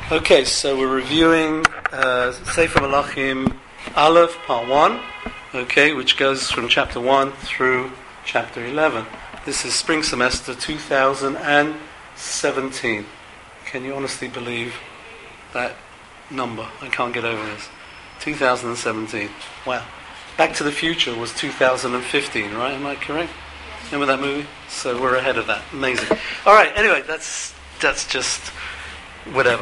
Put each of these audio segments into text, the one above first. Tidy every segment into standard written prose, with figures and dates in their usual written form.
Okay, so we're reviewing Sefer Malachim Aleph, Part 1, okay, which goes from Chapter 1 through Chapter 11. This is spring semester 2017. Can you honestly believe that number? I can't get over this. 2017. Wow. Back to the Future was 2015, right? Am I correct? Remember that movie? So we're ahead of that. Amazing. All right, anyway, that's just whatever.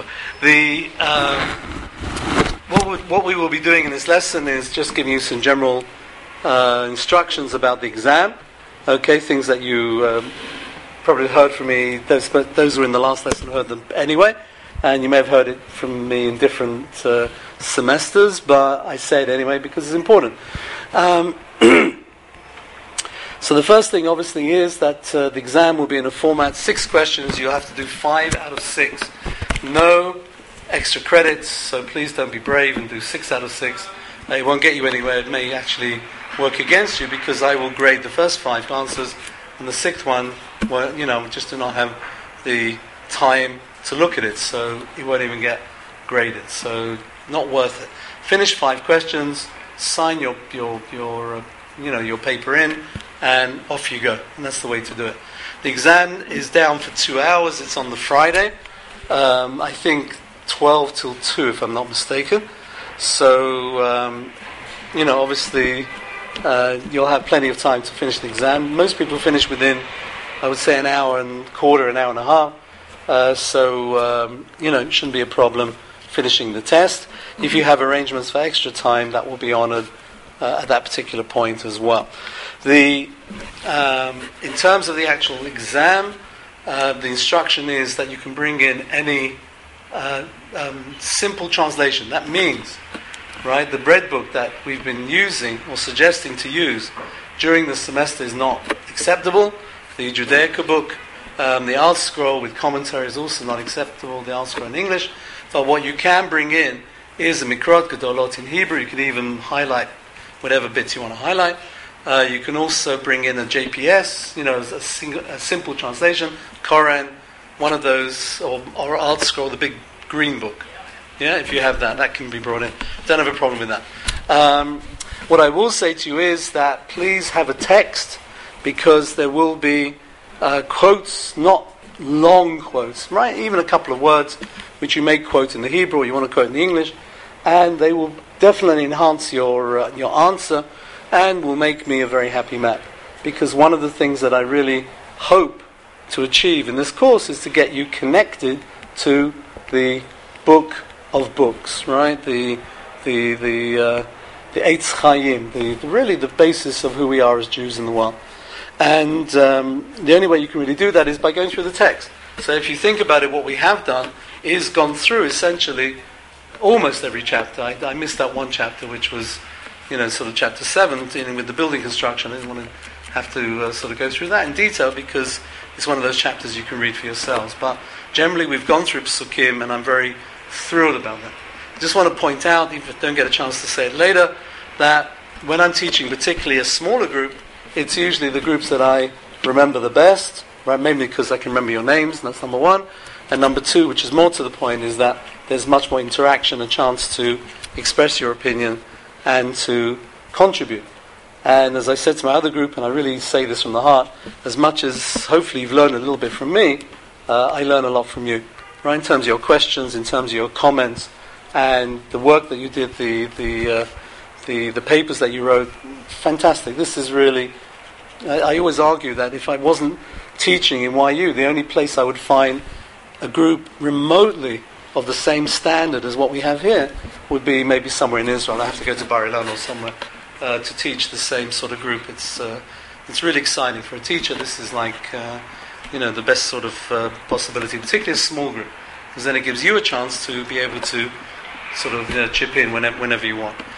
What we will be doing in this lesson is just giving you some general instructions about the exam. Okay, things that you probably heard from me. Those who were in the last lesson heard them anyway, and you may have heard it from me in different semesters, but I say it anyway because it's important. So the first thing obviously is that the exam will be in a format 6 questions. You'll have to do 5 out of 6. No extra credits, so please don't be brave and do 6 out of 6. It won't get you anywhere. It may actually work against you because I will grade the first 5 answers, and the 6th one, well, just do not have the time to look at it, so it won't even get graded. So not worth it. Finish 5 questions, sign your paper in, and off you go. And that's the way to do it. The exam is down for 2 hours. It's on the Friday. I think 12 till 2, if I'm not mistaken. So, obviously, you'll have plenty of time to finish the exam. Most people finish within, I would say, an hour and a quarter, an hour and a half. It shouldn't be a problem finishing the test. If you have arrangements for extra time, that will be honoured at that particular point as well. In terms of the actual exam, the instruction is that you can bring in any simple translation. That means, right, the bread book that we've been using or suggesting to use during the semester is not acceptable. The Judaica book, the Alt Scroll with commentary is also not acceptable, the Alt Scroll in English. But what you can bring in is a Mikrot Gedolot in Hebrew. You can even highlight whatever bits you want to highlight. You can also bring in a JPS, a simple translation, Koran, one of those, or Alt Scroll, the big green book. Yeah, if you have that can be brought in. Don't have a problem with that. What I will say to you is that please have a text, because there will be quotes, not long quotes, right? Even a couple of words which you may quote in the Hebrew or you want to quote in the English, and they will definitely enhance your answer and will make me a very happy man. Because one of the things that I really hope to achieve in this course is to get you connected to the book of books, right? The Eitz Chaim, really the basis of who we are as Jews in the world. And the only way you can really do that is by going through the text. So if you think about it, what we have done is gone through essentially almost every chapter. I missed that one chapter, which was, sort of chapter 7, dealing with the building construction. I didn't want to have to sort of go through that in detail because it's one of those chapters you can read for yourselves. But generally, we've gone through Psukim, and I'm very thrilled about that. I just want to point out, if I don't get a chance to say it later, that when I'm teaching particularly a smaller group, it's usually the groups that I remember the best, right? Mainly because I can remember your names, and that's number 1. And number 2, which is more to the point, is that there's much more interaction, a chance to express your opinion and to contribute. And as I said to my other group, and I really say this from the heart, as much as hopefully you've learned a little bit from me, I learn a lot from you, right? In terms of your questions, in terms of your comments, and the work that you did, the papers that you wrote, fantastic. This is really, I always argue that if I wasn't teaching in YU, the only place I would find a group remotely of the same standard as what we have here would be maybe somewhere in Israel. I have to go to Bar Ilan or somewhere to teach the same sort of group. It's really exciting for a teacher. This is like the best sort of possibility, particularly a small group, because then it gives you a chance to be able to sort of chip in whenever you want.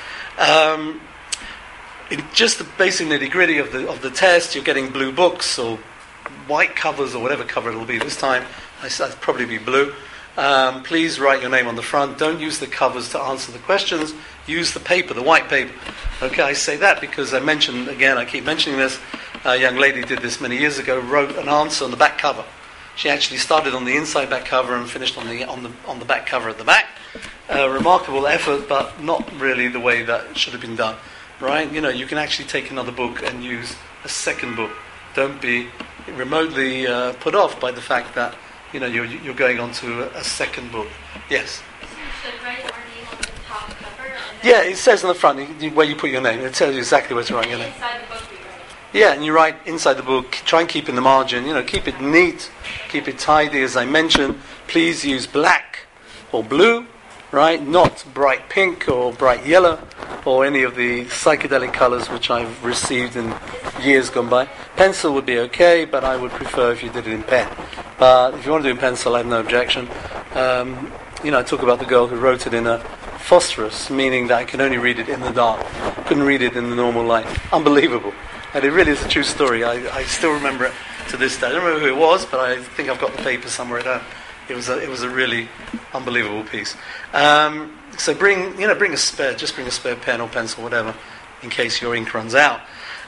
In just the basic nitty-gritty of the test, you're getting blue books or white covers or whatever cover it'll be this time. I'd probably be blue. Please write your name on the front. Don't use the covers to answer the questions. Use the paper, the white paper. Okay, I say that because I keep mentioning this. A young lady did this many years ago, wrote an answer on the back cover. She actually started on the inside back cover and finished on the back cover at the back. Remarkable effort, but not really the way that it should have been done. Right? You can actually take another book and use a second book. Don't be remotely put off by the fact that you're going on to a second book. Yes. So you should write our name on the top cover. Yeah, it says on the front where you put your name. It tells you exactly where to write your name. Inside the book we write. Yeah, and you write inside the book. Try and keep in the margin. Keep it neat, keep it tidy. As I mentioned, please use black or blue, right? Not bright pink or bright yellow or any of the psychedelic colours which I've received in years gone by. Pencil would be okay, but I would prefer if you did it in pen. But if you want to do it in pencil, I have no objection. I talk about the girl who wrote it in a phosphorus, meaning that I can only read it in the dark. Couldn't read it in the normal light. Unbelievable. And it really is a true story. I still remember it to this day. I don't remember who it was, but I think I've got the paper somewhere at home. It was a really unbelievable piece. So bring a spare pen or pencil, whatever, in case your ink runs out.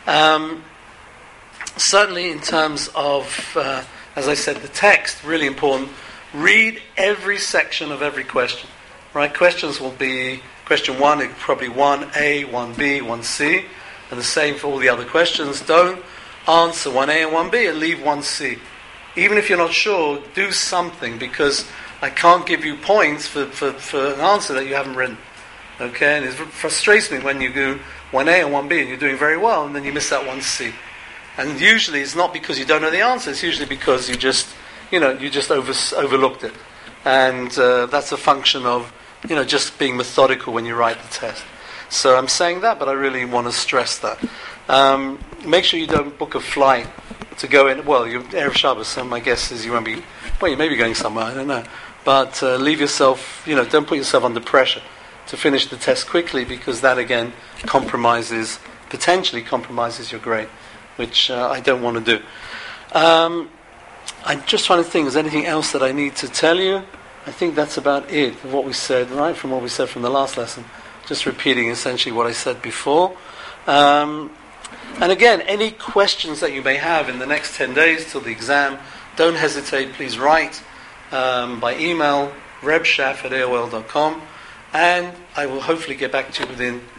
Certainly, in terms of, as I said, the text, really important. Read every section of every question. Right? Questions will be question 1, probably 1A, 1B, 1C. And the same for all the other questions. Don't answer 1A and 1B and leave 1C. Even if you're not sure, do something, because I can't give you points for an answer that you haven't written. Okay? And it frustrates me when you do 1A and 1B and you're doing very well and then you miss that 1C. And usually it's not because you don't know the answer, it's usually because you just overlooked it. And that's a function of, just being methodical when you write the test. So I'm saying that, but I really want to stress that. Make sure you don't book a flight to go in. Well, you're Erev Shabbos, so my guess is you won't be. Well, you may be going somewhere, I don't know. But leave yourself. Don't put yourself under pressure to finish the test quickly, because that again potentially compromises your grade, which I don't want to do. I'm just trying to think. Is there anything else that I need to tell you? I think that's about it. Of what we said, right from what we said from the last lesson. Just repeating essentially what I said before. And again, any questions that you may have in the next 10 days till the exam, don't hesitate. Please write by email, rebshaf@aol.com, and I will hopefully get back to you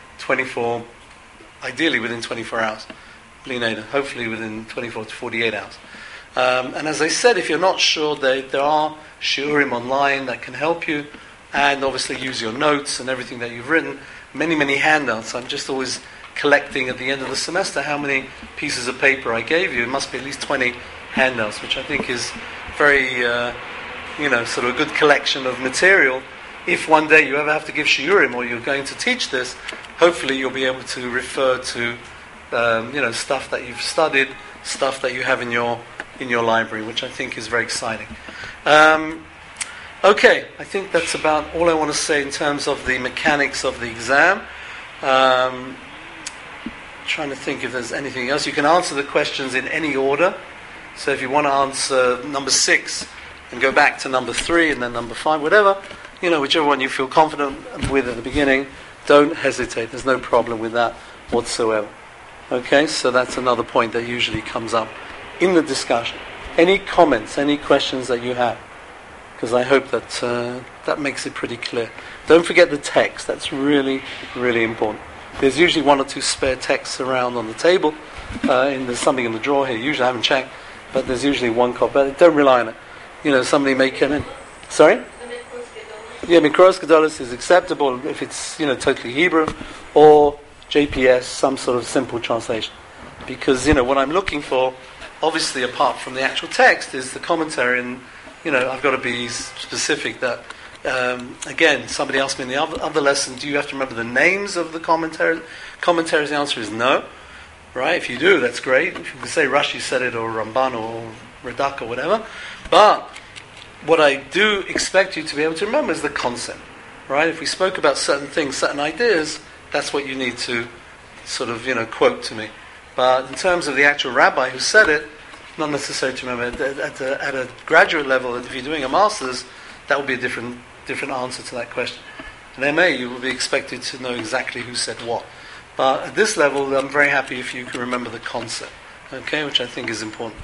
ideally within 24 hours. Hopefully within 24 to 48 hours. And as I said, if you're not sure, there are shiurim online that can help you. And obviously use your notes and everything that you've written. Many, many handouts. I'm just always collecting at the end of the semester how many pieces of paper I gave you. It must be at least 20 handouts, which I think is very, sort of a good collection of material. If one day you ever have to give shiurim or you're going to teach this, hopefully you'll be able to refer to, stuff that you've studied, stuff that you have in your library, which I think is very exciting. Okay, I think that's about all I want to say in terms of the mechanics of the exam. Trying to think if there's anything else. You can answer the questions in any order. So if you want to answer number 6 and go back to number 3 and then number 5, whatever, whichever one you feel confident with at the beginning, don't hesitate. There's no problem with that whatsoever. Okay, so that's another point that usually comes up in the discussion. Any comments, any questions that you have? Because I hope that makes it pretty clear. Don't forget the text. That's really, really important. There's usually 1 or 2 spare texts around on the table. There's something in the drawer here. Usually I haven't checked, but there's usually 1 copy. But don't rely on it. Somebody may come in. Sorry? Yeah, Mikros Gedolos is acceptable if it's totally Hebrew, or JPS, some sort of simple translation. Because what I'm looking for, obviously apart from the actual text, is the commentary, and I've got to be specific that, again, somebody asked me in the other lesson, do you have to remember the names of the commentaries? The answer is no. Right? If you do, that's great. If you can say Rashi said it, or Ramban, or Radak, or whatever. But what I do expect you to be able to remember is the concept. Right? If we spoke about certain things, certain ideas, that's what you need to sort of, quote to me. But in terms of the actual rabbi who said it, not necessary to remember. At a graduate level, if you're doing a master's, that would be a different answer to that question. In MA, you will be expected to know exactly who said what. But at this level, I'm very happy if you can remember the concept, okay, which I think is important.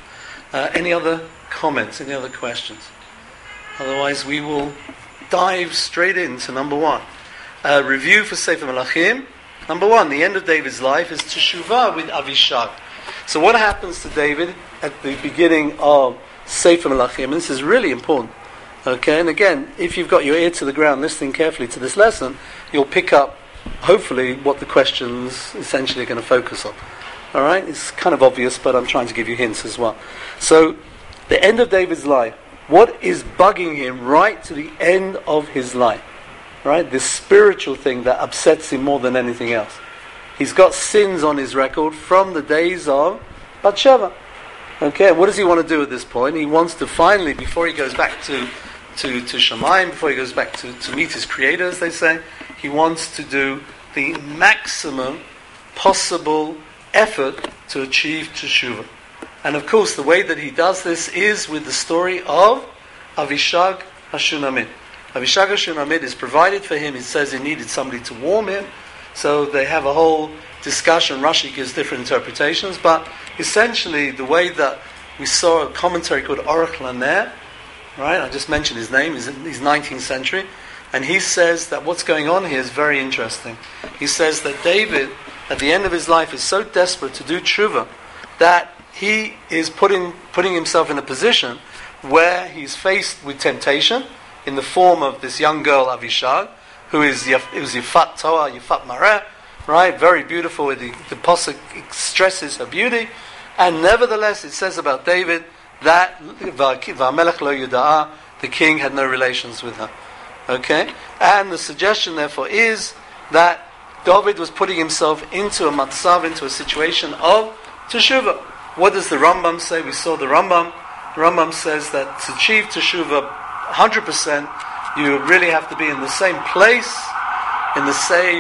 Any other comments? Any other questions? Otherwise, we will dive straight into number one. Review for Sefer Melachim. Number one, the end of David's life is Teshuvah with Avishag. So what happens to David at the beginning of Sefer Melachim? And this is really important. Okay, and again, if you've got your ear to the ground listening carefully to this lesson, you'll pick up, hopefully, what the questions essentially are going to focus on. Alright, it's kind of obvious, but I'm trying to give you hints as well. So, the end of David's life. What is bugging him right to the end of his life? Right, this spiritual thing that upsets him more than anything else. He's got sins on his record from the days of Bathsheba. Okay, what does he want to do at this point? He wants to finally, before he goes back to Shamayim, before he goes back to meet his Creator, as they say, he wants to do the maximum possible effort to achieve Teshuvah. And of course, the way that he does this is with the story of Avishag HaShunamit. Avishag HaShunamit is provided for him. He says he needed somebody to warm him. So they have a whole discussion. Rashi gives different interpretations. But essentially, the way that we saw a commentary called Aruch Laner, right? I just mentioned his name. He's 19th century. And he says that what's going on here is very interesting. He says that David, at the end of his life, is so desperate to do tshuva that he is putting himself in a position where he's faced with temptation in the form of this young girl Avishag, who is Yifat Toa, Yifat Mareh, right? Very beautiful. The Pasuk stresses her beauty, and nevertheless it says about David that V'amelech lo yuda'ah, the king had no relations with her. Okay, and the suggestion therefore is that David was putting himself into a matzav, into a situation of teshuvah. What does the Rambam say? We saw the Rambam. The Rambam says that to achieve teshuvah 100%, you really have to be in the same place, in the same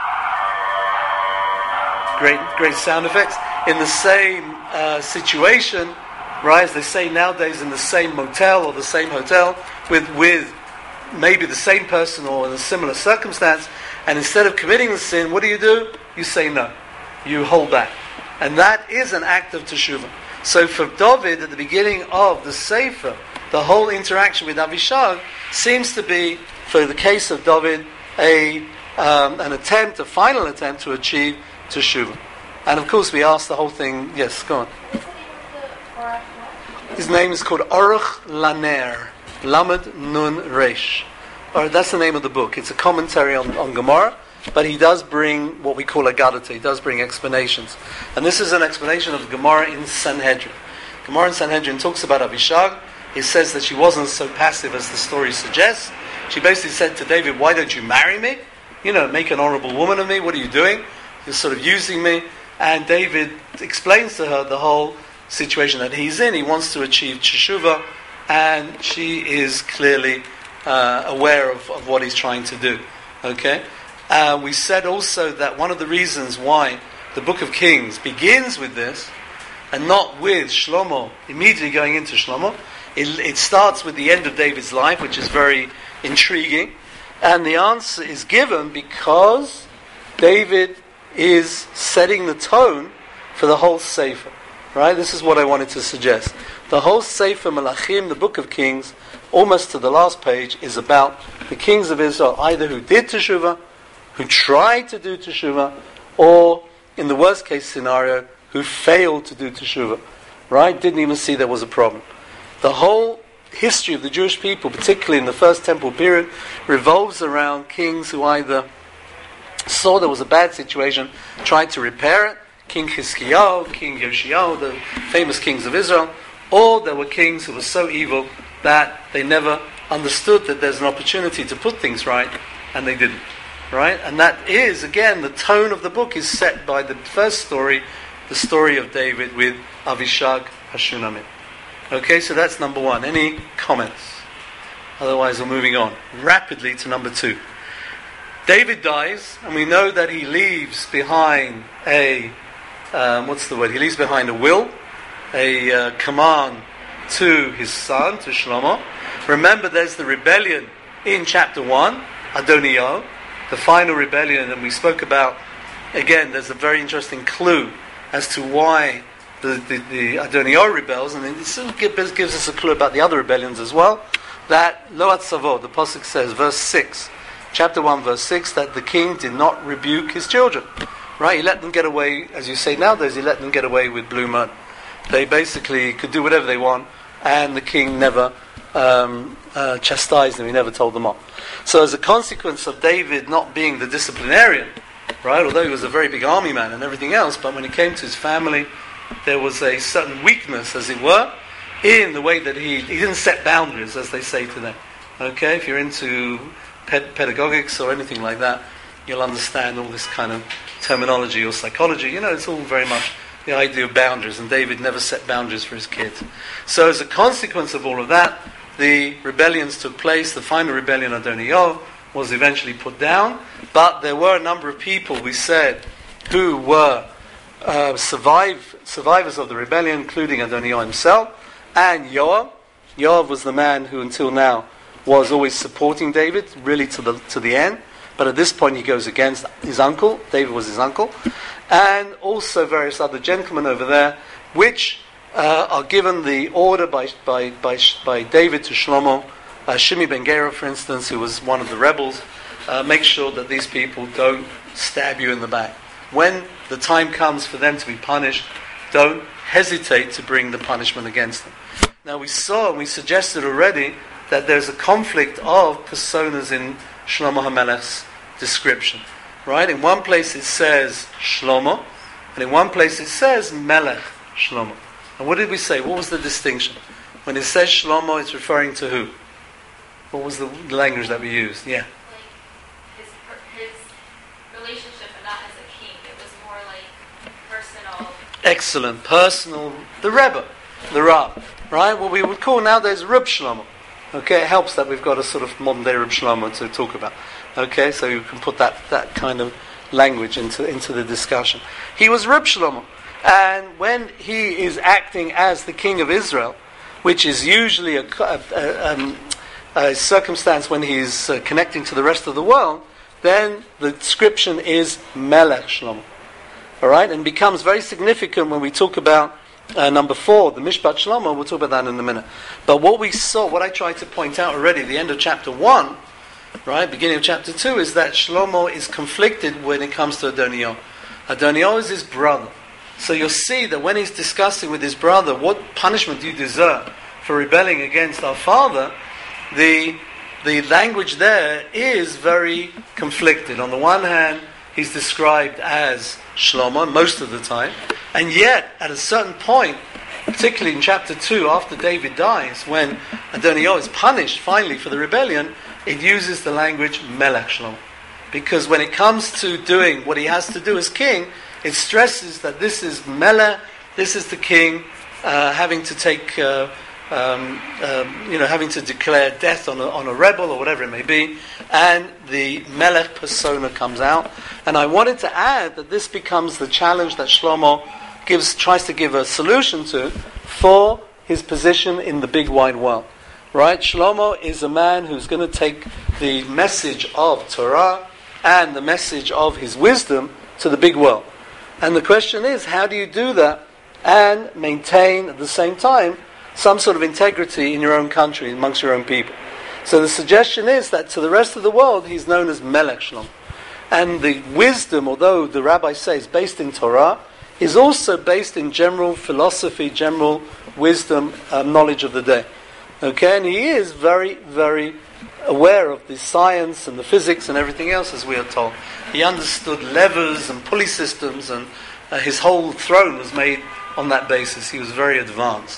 great sound effects, in the same situation, right? As they say nowadays, in the same motel or the same hotel with maybe the same person or in a similar circumstance. And instead of committing the sin, what do? You say no. You hold back. And that is an act of teshuvah. So for David, at the beginning of the Sefer, the whole interaction with Avishag seems to be, for the case of David, a final attempt to achieve teshuvah. And of course we ask the whole thing, yes, go on. His name is called Aruch Laner. Lamed Nun Reish. Or that's the name of the book. It's a commentary on Gemara, but he does bring what we call Agadata. He does bring explanations. And this is an explanation of Gemara in Sanhedrin. Gemara in Sanhedrin talks about Avishag. It says that she wasn't so passive as the story suggests. She basically said to David, why don't you marry me? Make an honorable woman of me. What are you doing? You're sort of using me. And David explains to her the whole situation that he's in. He wants to achieve teshuvah, and she is clearly aware of what he's trying to do. Okay? We said also that one of the reasons why the Book of Kings begins with this, and not with Shlomo, immediately going into Shlomo, it starts with the end of David's life, which is very intriguing. And the answer is given because David is setting the tone for the whole Sefer. Right? This is what I wanted to suggest. The whole Sefer Melachim, the Book of Kings, almost to the last page, is about the kings of Israel, either who did teshuvah, who tried to do teshuvah, or, in the worst case scenario, who failed to do teshuvah. Right? Didn't even see there was a problem. The whole history of the Jewish people, particularly in the First Temple period, revolves around kings who either saw there was a bad situation, tried to repair it, King Chizkiyahu, King Yoshiyahu, the famous kings of Israel, or there were kings who were so evil that they never understood that there's an opportunity to put things right, and they didn't. Right? And that is, again, the tone of the book is set by the first story, the story of David with Avishag HaShunamit. Okay, so that's number one. Any comments? Otherwise we're moving on rapidly to number two. David dies, and we know that he leaves behind He leaves behind a will, a command to his son, to Shlomo. Remember, there's the rebellion in chapter 1, Adoniyahu, the final rebellion, and we spoke about, again, there's a very interesting clue as to why the Adoniah rebels, and it still gives us a clue about the other rebellions as well. That Lo Atzavot, the Pasuk says, verse 6, chapter 1, verse 6, that the king did not rebuke his children. Right? He let them get away, as you say nowadays, he let them get away with blue mud. They basically could do whatever they want, and the king never chastised them, he never told them off. So as a consequence of David not being the disciplinarian, right, although he was a very big army man and everything else, but when it came to his family, there was a certain weakness, as it were, in the way that he didn't set boundaries, as they say today. Okay, if you're into pedagogics or anything like that, you'll understand all this kind of terminology or psychology. It's all very much the idea of boundaries, and David never set boundaries for his kids. So as a consequence of all of that, the rebellions took place. The final rebellion, Adoniah, was eventually put down, but there were a number of people, we said, who were survivors of the rebellion, including Adoniah himself, and Yoav. Yoav was the man who until now was always supporting David, really to the end, but at this point he goes against his uncle. David was his uncle, and also various other gentlemen over there, which are given the order by David to Shlomo. Shimi ben Gera, for instance, who was one of the rebels, make sure that these people don't stab you in the back. When the time comes for them to be punished, don't hesitate to bring the punishment against them. Now we suggested already that there's a conflict of personas in Shlomo HaMelech's description. Right? In one place it says Shlomo, and in one place it says Melech Shlomo. And what did we say? What was the distinction? When it says Shlomo, it's referring to who? What was the language that we used? Yeah. Like his relationship, and not as a king. It was more like personal. Excellent. Personal. The Rebbe. The Rab. Right? What we would call nowadays Reb Shlomo. Okay? It helps that we've got a sort of modern day Reb Shlomo to talk about. Okay? So you can put that kind of language into the discussion. He was Reb Shlomo. And when he is acting as the king of Israel, which is usually a circumstance when he's connecting to the rest of the world, then the description is Melech Shlomo. Alright? And becomes very significant when we talk about number 4, the Mishpat Shlomo. We'll talk about that in a minute. But what I tried to point out already at the end of chapter 1, right, beginning of chapter 2, is that Shlomo is conflicted when it comes to Adoniah. Adoniah is his brother. So you'll see that when he's discussing with his brother, what punishment do you deserve for rebelling against our father, the language there is very conflicted. On the one hand, he's described as Shlomo most of the time, and yet at a certain point, particularly in chapter 2, after David dies, when Adoniah is punished finally for the rebellion, it uses the language Melech Shlomo. Because when it comes to doing what he has to do as king, it stresses that this is Melech, this is the king having to take, having to declare death on a rebel or whatever it may be, and the Melech persona comes out. And I wanted to add that this becomes the challenge that Shlomo tries to give a solution to for his position in the big wide world. Right? Shlomo is a man who's going to take the message of Torah and the message of his wisdom to the big world. And the question is, how do you do that and maintain at the same time some sort of integrity in your own country, amongst your own people? So the suggestion is that to the rest of the world, he's known as Melech Shlomo. And the wisdom, although the rabbis say is based in Torah, is also based in general philosophy, general wisdom, knowledge of the day. Okay, and he is very, very aware of the science and the physics and everything else, as we are told. He understood levers and pulley systems, and his whole throne was made on that basis. He was very advanced.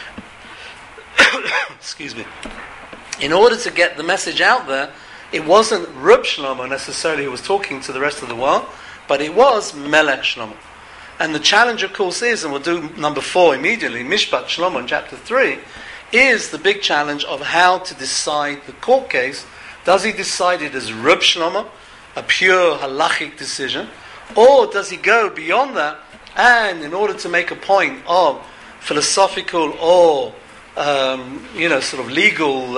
Excuse me. In order to get the message out there, it wasn't Reb Shlomo necessarily who was talking to the rest of the world, but it was Melech Shlomo. And the challenge, of course, is, and we'll do number 4 immediately, Mishpat Shlomo in chapter 3, is the big challenge of how to decide the court case. Does he decide it as Reb Shlomo, a pure halachic decision, or does he go beyond that and in order to make a point of philosophical or sort of legal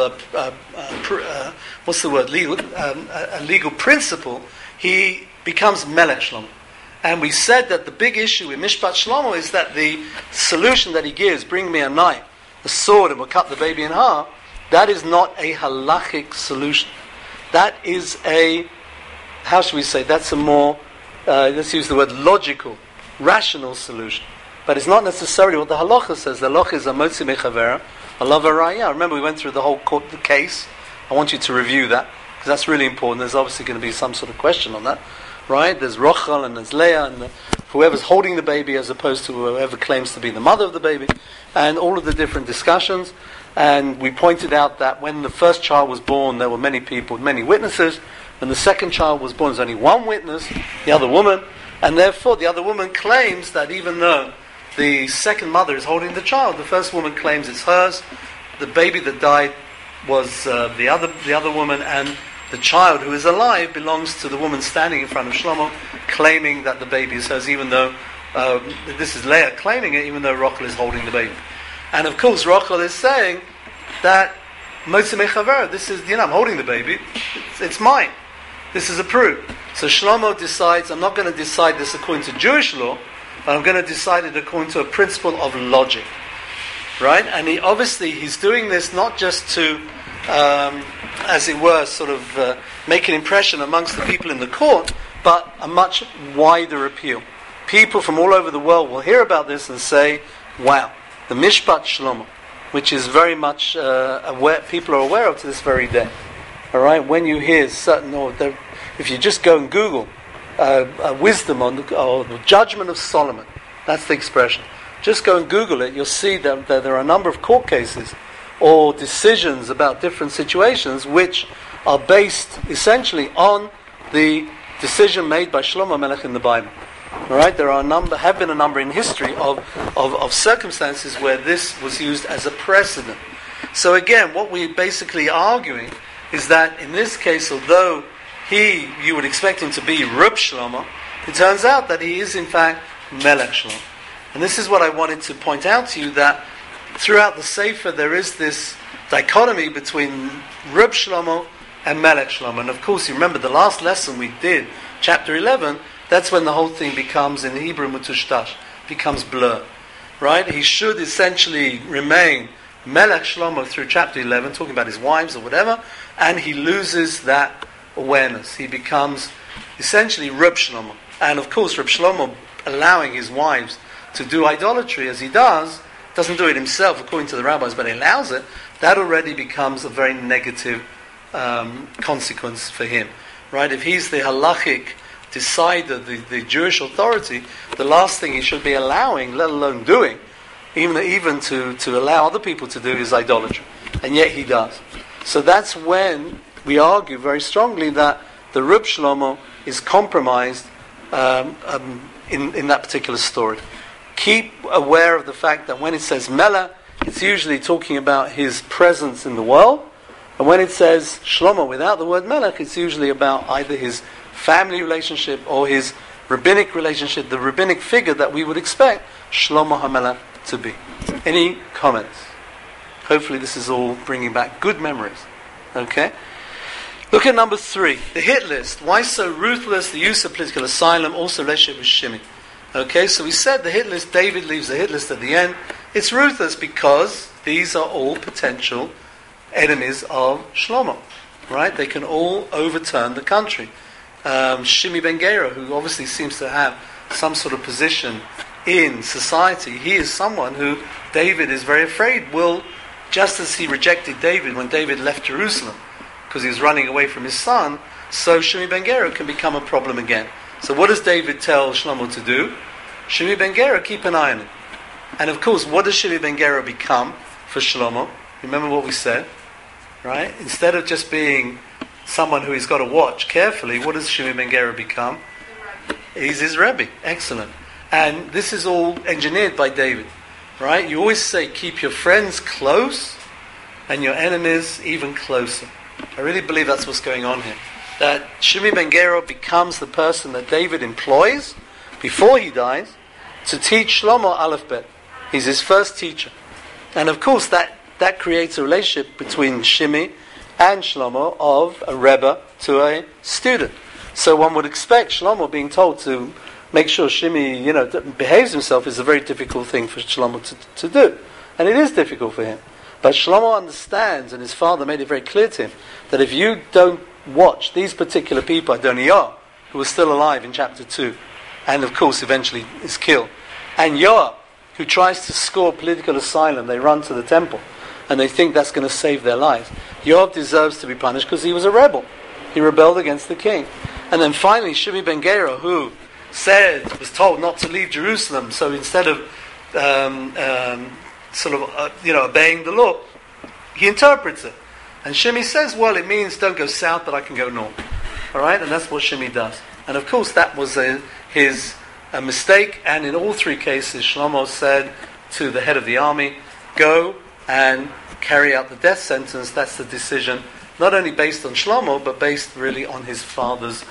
a legal principle, he becomes Melech Shlomo. And we said that the big issue with Mishpat Shlomo is that the solution that he gives, bring me a knife, a sword, and we'll cut the baby in half, that is not a halachic solution. That is a, how should we say, that's a more, let's use the word logical, rational solution. But it's not necessarily what the halacha says. The halacha is a motzi mechavera, a lava raya. Remember we went through the whole the case. I want you to review that, because that's really important. There's obviously going to be some sort of question on that. Right? There's Rachel and there's Leah and whoever's holding the baby as opposed to whoever claims to be the mother of the baby, and all of the different discussions. And we pointed out that when the first child was born, there were many people, many witnesses. When the second child was born, there's only one witness, the other woman, and therefore the other woman claims that even though the second mother is holding the child, the first woman claims it's hers. The baby that died was the other woman, and the child who is alive belongs to the woman standing in front of Shlomo, claiming that the baby is hers, even though this is Leah claiming it, even though Rachel is holding the baby. And of course, Rachel is saying that Motzi Mechaver, this is, I'm holding the baby, it's mine. This is approved. So Shlomo decides, I'm not going to decide this according to Jewish law, but I'm going to decide it according to a principle of logic. Right? And he's doing this not just to as it were, sort of make an impression amongst the people in the court, but a much wider appeal. People from all over the world will hear about this and say, wow, the Mishpat Shlomo, which is very much people are aware of to this very day. All right, when you hear if you just go and Google wisdom or the judgment of Solomon, that's the expression. Just go and Google it, you'll see that there are a number of court cases or decisions about different situations which are based essentially on the decision made by Shlomo Melech in the Bible. All right, have been a number in history of circumstances where this was used as a precedent. So again, what we're basically arguing is that in this case, although you would expect him to be Reb Shlomo, it turns out that he is in fact Melech Shlomo. And this is what I wanted to point out to you, that throughout the Sefer there is this dichotomy between Reb Shlomo and Melech Shlomo. And of course, you remember the last lesson we did, chapter 11, that's when the whole thing becomes, in Hebrew, mutushtash, becomes blur. Right? He should essentially remain Melech Shlomo through chapter 11, talking about his wives or whatever, and he loses that awareness. He becomes essentially Reb Shlomo. And of course, Reb Shlomo allowing his wives to do idolatry as he doesn't do it himself according to the rabbis, but he allows it, that already becomes a very negative consequence for him. Right? If he's the halachic decider, the Jewish authority, the last thing he should be allowing, let alone doing, even to allow other people to do, is idolatry. And yet he does. So that's when we argue very strongly that the Reb Shlomo is compromised in that particular story. Keep aware of the fact that when it says Melech, it's usually talking about his presence in the world, and when it says Shlomo without the word Melech, it's usually about either his family relationship or his rabbinic relationship, the rabbinic figure that we would expect Shlomo HaMelech to be. Any comments? Hopefully this is all bringing back good memories. Okay? Look at number 3, the hit list. Why so ruthless? The use of political asylum, also relationship with Shimi. Okay, so we said the hit list, David leaves the hit list at the end. It's ruthless because these are all potential enemies of Shlomo. Right? They can all overturn the country. Shimi ben Gera, who obviously seems to have some sort of position in society, he is someone who David is very afraid will, just as he rejected David when David left Jerusalem because he was running away from his son, so Shimi ben Gera can become a problem again. So what does David tell Shlomo to do? Shimi ben Gera, keep an eye on him. And of course, what does Shimi ben Gera become for Shlomo? Remember what we said, right? Instead of just being someone who he's got to watch carefully, what does Shimi ben Gera become? He's his Rebbe. Excellent. And this is all engineered by David, right? You always say, keep your friends close and your enemies even closer. I really believe that's what's going on here. That Shimi ben Gera becomes the person that David employs before he dies to teach Shlomo Aleph Bet. He's his first teacher. And of course that creates a relationship between Shimi and Shlomo of a Rebbe to a student. So one would expect Shlomo being told to make sure Shimei, behaves himself is a very difficult thing for Shlomo to do. And it is difficult for him. But Shlomo understands, and his father made it very clear to him, that if you don't watch these particular people, Adonijah, who was still alive in chapter 2, and of course eventually is killed, and Yoav, who tries to score political asylum, they run to the temple, and they think that's going to save their lives. Yoav deserves to be punished because he was a rebel. He rebelled against the king. And then finally, Shimei ben Gera, who was told not to leave Jerusalem, so instead of obeying the law, he interprets it. And Shimei says, well, it means don't go south, but I can go north. All right? And that's what Shimei does. And of course, that was his mistake. And in all three cases, Shlomo said to the head of the army, go and carry out the death sentence. That's the decision, not only based on Shlomo, but based really on his father's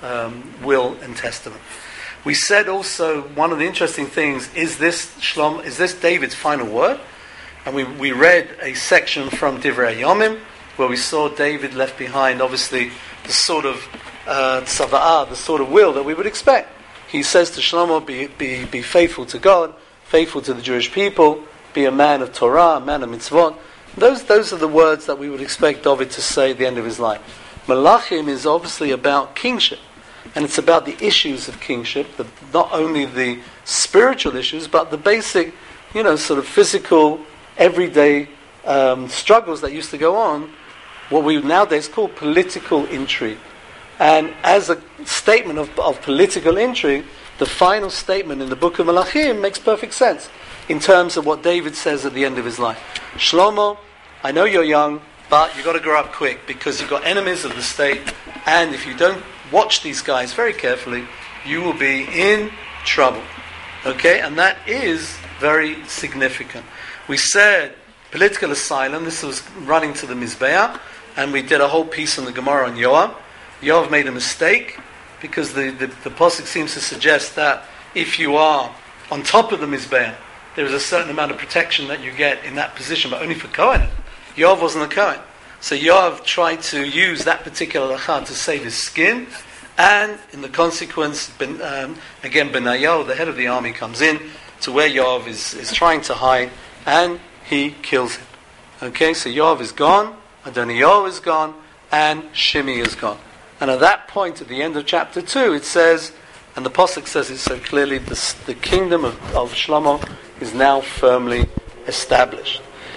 will and testament. We said also, one of the interesting things, is this David's final word? And we read a section from Divrei Yomim, where we saw David left behind, obviously, the sort of tzava'ah, the sort of will that we would expect. He says to Shlomo, be faithful to God, faithful to the Jewish people, be a man of Torah, a man of mitzvot. Those are the words that we would expect David to say at the end of his life. Malachim is obviously about kingship, and it's about the issues of kingship, not only the spiritual issues, but the basic, sort of physical, everyday struggles that used to go on, what we nowadays call political intrigue. And as a statement of political intrigue, the final statement in the book of Malachim makes perfect sense in terms of what David says at the end of his life. Shlomo, I know you're young, but you've got to grow up quick because you've got enemies of the state, and if you don't watch these guys very carefully, you will be in trouble. Okay? And that is very significant. We said political asylum, this was running to the Mizbeah, and we did a whole piece on the Gemara on Yoav. Yoav made a mistake because the Pasuk seems to suggest that if you are on top of the Mizbeah, there is a certain amount of protection that you get in that position, but only for Kohen. Yoav wasn't a Kohen. So Yoav tried to use that particular halakha to save his skin, and in the consequence, again, Benayahu, the head of the army, comes in to where Yoav is trying to hide, and he kills him. Okay, so Yoav is gone, Adonijah is gone, and Shimei is gone. And at that point, at the end of chapter 2, it says, and the Pasuk says it so clearly, the kingdom of Shlomo is now firmly established.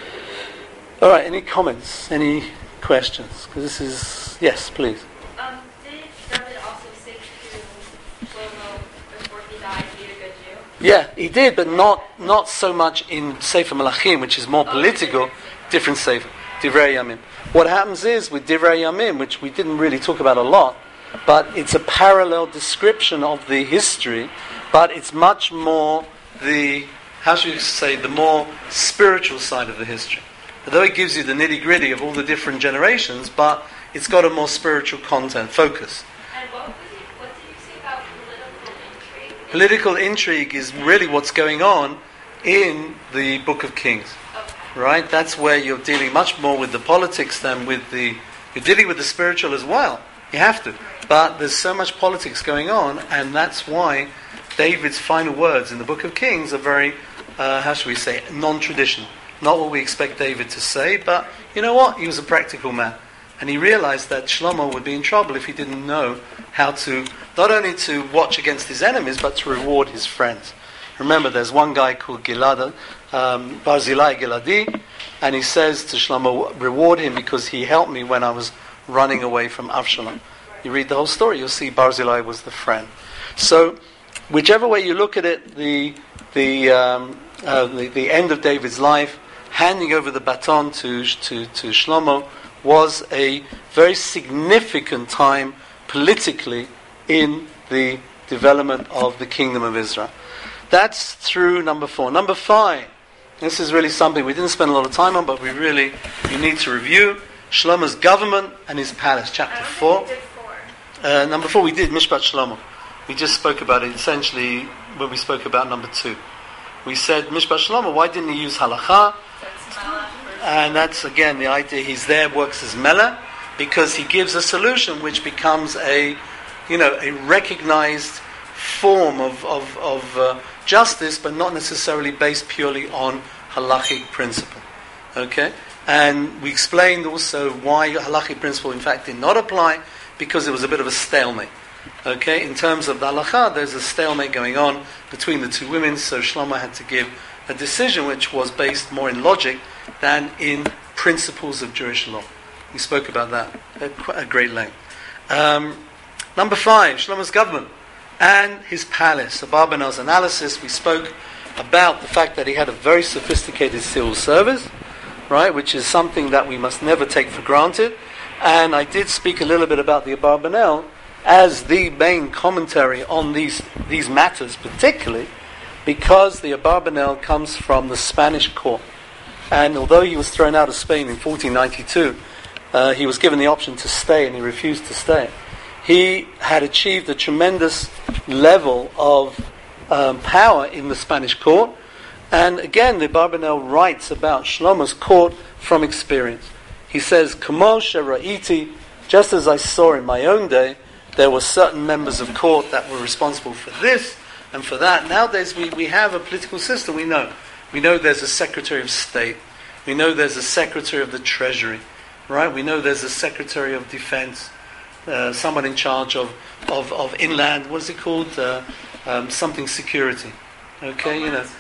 All right, any comments? Any questions? Because this is... Yes, please. Did David also say to Shlomo before he died, be a good Jew? Yeah, he did, but not so much in Sefer Malachim, which is more political, different Sefer, Divrei Yamim. What happens is, with Divrei Yamim, which we didn't really talk about a lot, but it's a parallel description of the history, but it's much more the more spiritual side of the history. Although it gives you the nitty-gritty of all the different generations, but it's got a more spiritual content, focus. And what did you say about political intrigue? Political intrigue is really what's going on in the Book of Kings. Okay. Right? That's where you're dealing much more with the politics than with you're dealing with the spiritual as well. You have to. But there's so much politics going on, and that's why David's final words in the Book of Kings are very, non-traditional. Not what we expect David to say, but you know what? He was a practical man. And he realized that Shlomo would be in trouble if he didn't know how to, not only to watch against his enemies, but to reward his friends. Remember, there's one guy called Barzillai Giladi, and he says to Shlomo, reward him because he helped me when I was running away from Avshalom. You read the whole story, you'll see Barzillai was the friend. So, whichever way you look at it, the end of David's life, handing over the baton to Shlomo, was a very significant time politically in the development of the kingdom of Israel. That's through number 4. Number 5, this is really something we didn't spend a lot of time on, but you need to review Shlomo's government and his palace, chapter 4. Number 4 we did, Mishpat Shlomo. We just spoke about it essentially when we spoke about number 2. We said, Mishpat Shlomo, why didn't he use halakha? And that's, again, the idea. He's there, works as melech, because he gives a solution which becomes a recognized form of justice, but not necessarily based purely on halachic principle. Okay? And we explained also why halachic principle in fact did not apply, because it was a bit of a stalemate. Okay? In terms of the halacha, there's a stalemate going on between the two women, so Shlomo had to give a decision which was based more in logic than in principles of Jewish law. We spoke about that at great length. Number 5, Shlomo's government and his palace. Abarbanel's analysis, we spoke about the fact that he had a very sophisticated civil service, right, which is something that we must never take for granted. And I did speak a little bit about the Abarbanel as the main commentary on these matters, particularly because the Abarbanel comes from the Spanish court. And although he was thrown out of Spain in 1492, he was given the option to stay and he refused to stay. He had achieved a tremendous level of power in the Spanish court. And again, the Abarbanel writes about Shlomo's court from experience. He says, Kamo shera'iti, just as I saw in my own day, there were certain members of court that were responsible for this and for that. Nowadays we have a political system, we know. We know there's a Secretary of State. We know there's a Secretary of the Treasury. Right? We know there's a Secretary of Defense. Someone in charge of inland, what is it called? Something security. Okay,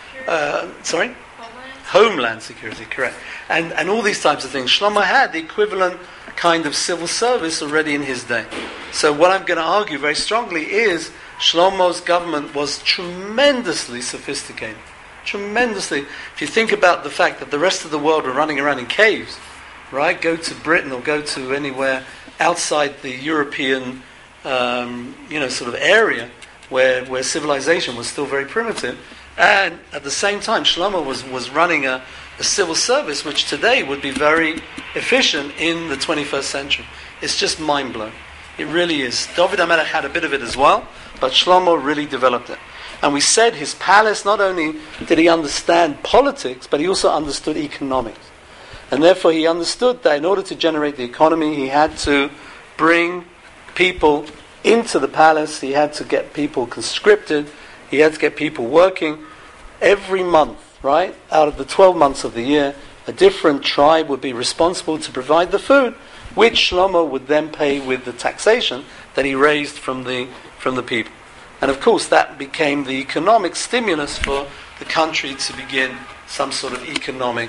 sorry? Homeland security, correct. And all these types of things. Shlomo had the equivalent kind of civil service already in his day. So what I'm going to argue very strongly is Shlomo's government was tremendously sophisticated. Tremendously. If you think about the fact that the rest of the world were running around in caves, right? Go to Britain or go to anywhere outside the European, sort of area where civilization was still very primitive. And at the same time, Shlomo was running a civil service which today would be very efficient in the 21st century. It's just mind-blowing. It really is. David HaMelech had a bit of it as well, but Shlomo really developed it. And we said his palace, not only did he understand politics, but he also understood economics. And therefore he understood that in order to generate the economy, he had to bring people into the palace, he had to get people conscripted, he had to get people working. Every month, right, out of the 12 months of the year, a different tribe would be responsible to provide the food, which Shlomo would then pay with the taxation that he raised from the people. And of course that became the economic stimulus for the country to begin some sort of economic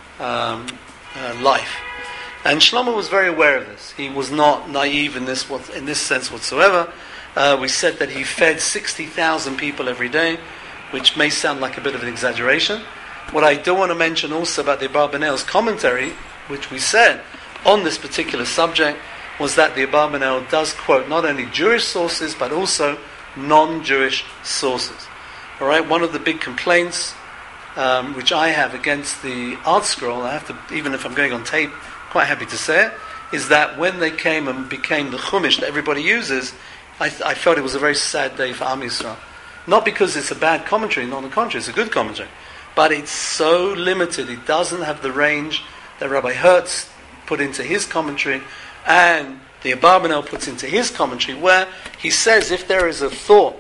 life. And Shlomo was very aware of this. He was not naive in this sense whatsoever. We said that he fed 60,000 people every day, which may sound like a bit of an exaggeration. What I do want to mention also about the Abarbanel's commentary, which we said on this particular subject, was that the Abarbanel does quote not only Jewish sources but also non-Jewish sources. All right, one of the big complaints which I have against the Art Scroll, I have to, even if I'm going on tape, quite happy to say it, is that when they came and became the Chumash that everybody uses, I felt it was a very sad day for Am Yisrael. Not because it's a bad commentary, not on the contrary, it's a good commentary, but it's so limited, it doesn't have the range that Rabbi Hertz put into his commentary, and the Abarbanel puts into his commentary, where he says if there is a thought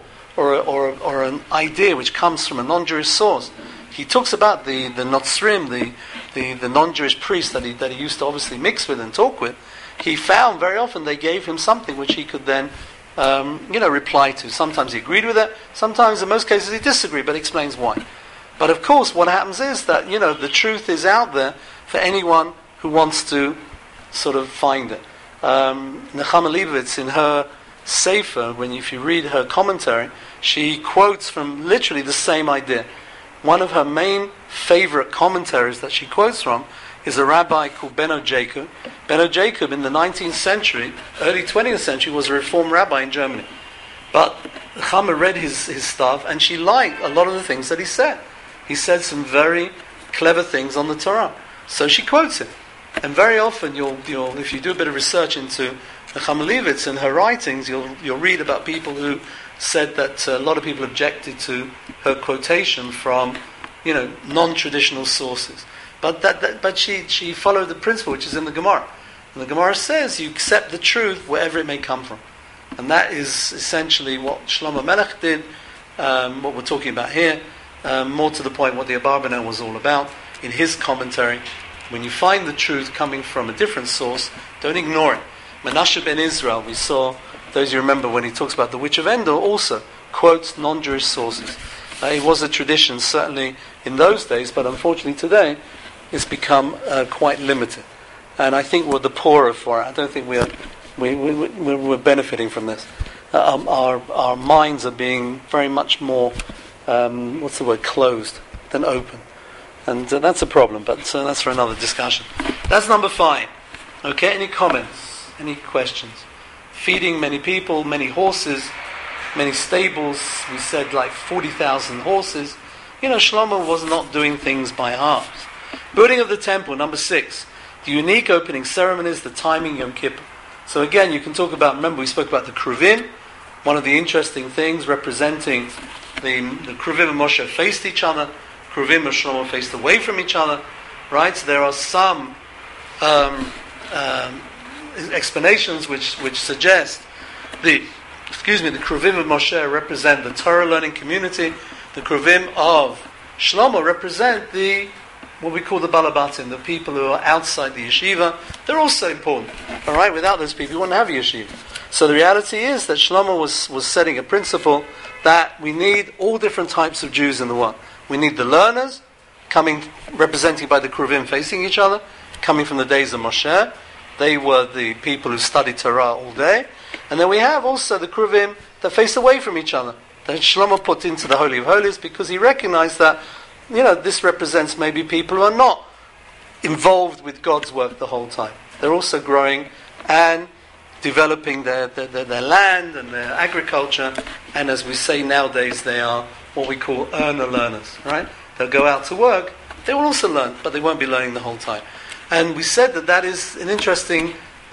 or an idea which comes from a non-Jewish source, he talks about the Notzrim, the non-Jewish priests that he used to obviously mix with and talk with. He found very often they gave him something which he could then reply to. Sometimes he agreed with it, sometimes in most cases he disagreed, but explains why. But of course what happens is that the truth is out there for anyone who wants to sort of find it. Nechama Leibowitz, in her Sefer, if you read her commentary, she quotes from literally the same idea. One of her main favorite commentaries that she quotes from is a rabbi called Beno Jacob. Beno Jacob in the 19th century, early 20th century, was a Reform rabbi in Germany. But Chama read his stuff and she liked a lot of the things that he said. He said some very clever things on the Torah. So she quotes it. And very often you'll if you do a bit of research into Nechama Leibowitz and her writings, you'll read about people who said that a lot of people objected to her quotation from non-traditional sources. But she followed the principle which is in the Gemara. And the Gemara says you accept the truth wherever it may come from. And that is essentially what Shlomo Melech did, what we're talking about here, more to the point what the Abarbanel was all about in his commentary. When you find the truth coming from a different source, don't ignore it. Menashe ben Israel, we saw, those you remember when he talks about the witch of Endor, also quotes non-Jewish sources. It was a tradition, certainly in those days, but unfortunately today, it's become quite limited. And I think we're the poorer for it. I don't think we're benefiting from this. Our minds are being very much more, closed than open. And that's a problem, but that's for another discussion. That's number 5. Okay, any comments? Any questions? Feeding many people, many horses, many stables. We said like 40,000 horses. Shlomo was not doing things by halves. Building of the temple, number 6. The unique opening ceremonies, the timing, Yom Kippur. So again, you can talk about, remember we spoke about the Kruvim. One of the interesting things representing the Kruvim and Moshe faced each other. Kruvim and Shlomo faced away from each other. Right? So there are some explanations which suggest the Kruvim of Moshe represent the Torah learning community. The Kruvim of Shlomo represent what we call the Balabatim, the people who are outside the yeshiva. They're also important. All right, without those people, you wouldn't have a yeshiva. So the reality is that Shlomo was setting a principle that we need all different types of Jews in the world. We need the learners, represented by the Kruvim facing each other, coming from the days of Moshe. They were the people who studied Torah all day. And then we have also the Kruvim that face away from each other, that Shlomo put into the Holy of Holies because he recognized that, this represents maybe people who are not involved with God's work the whole time. They're also growing and developing their land and their agriculture. And as we say nowadays, they are what we call earner learners, right? They'll go out to work, they will also learn, but they won't be learning the whole time. And we said that is an interesting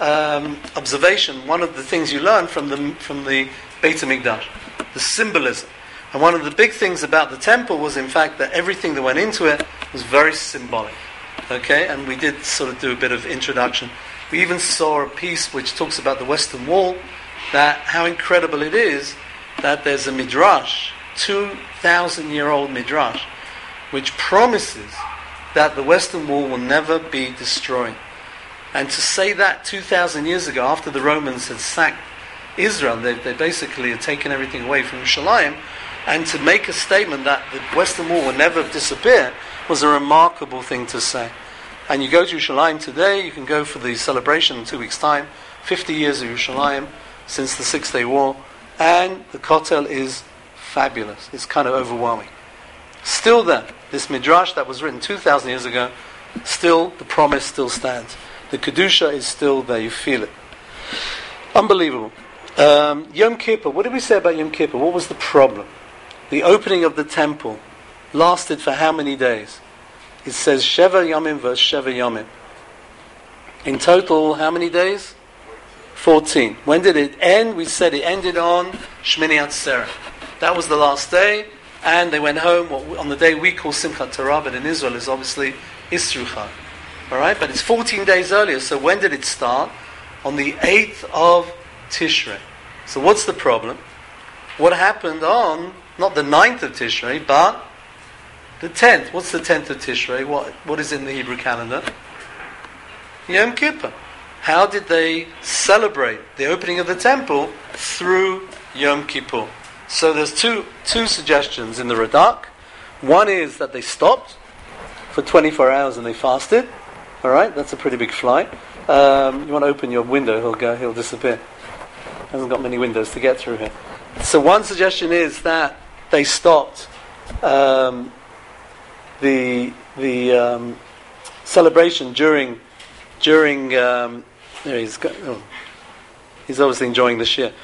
observation. One of the things you learn from the Beit HaMikdash, the symbolism. And one of the big things about the temple was, in fact, that everything that went into it was very symbolic. Okay, and we did sort of do a bit of introduction. We even saw a piece which talks about the Western Wall, that how incredible it is that there's a midrash, 2,000-year-old midrash, which promises that the Western Wall will never be destroyed. And to say that 2,000 years ago, after the Romans had sacked Israel, they basically had taken everything away from Yerushalayim, and to make a statement that the Western Wall will never disappear was a remarkable thing to say. And you go to Yerushalayim today, you can go for the celebration in 2 weeks' time, 50 years of Yerushalayim since the 6-day war, and the Kotel is fabulous. It's kind of overwhelming. Still there, this midrash that was written 2,000 years ago, still, the promise still stands. The Kedusha is still there, you feel it. Unbelievable. Yom Kippur, what did we say about Yom Kippur? What was the problem? The opening of the temple lasted for how many days? It says Sheva Yomim verse Sheva Yomim. In total, how many days? 14. When did it end? We said it ended on Shmini Atzeret. That was the last day, and they went home on the day we call Simchat Torah, but in Israel is obviously Isru Chag. Alright, but it's 14 days earlier, so when did it start? On the 8th of Tishrei. So what's the problem? What happened on, not the 9th of Tishrei, but the 10th. What's the 10th of Tishrei? What is in the Hebrew calendar? Yom Kippur. How did they celebrate the opening of the temple? Through Yom Kippur. So there's two suggestions in the Radak. One is that they stopped for 24 hours and they fasted. Alright, that's a pretty big fly. You want to open your window, he'll disappear. Hasn't got many windows to get through here. So one suggestion is that they stopped the celebration during he's obviously enjoying the shir.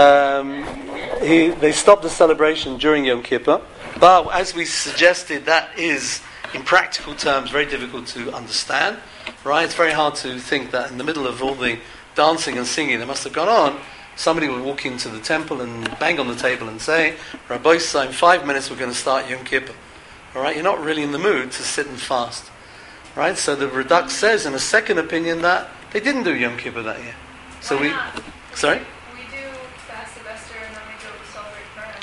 They stopped the celebration during Yom Kippur, but as we suggested, that is in practical terms very difficult to understand. Right? It's very hard to think that in the middle of all the dancing and singing that must have gone on, somebody would walk into the temple and bang on the table and say, Rabbi Sa, in 5 minutes we're going to start Yom Kippur. Alright, you're not really in the mood to sit and fast. Right? So the Radak says in a second opinion that they didn't do Yom Kippur that year. So Why not? Sorry? We do Saturday